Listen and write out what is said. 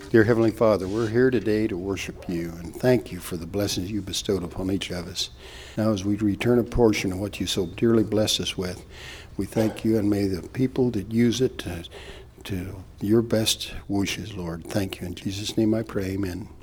Dear Heavenly Father, we're here today to worship you and thank you for the blessings you bestowed upon each of us. Now, as we return a portion of what you so dearly bless us with, we thank you, and may the people that use it to your best wishes, Lord. Thank you. In Jesus' name I pray, amen.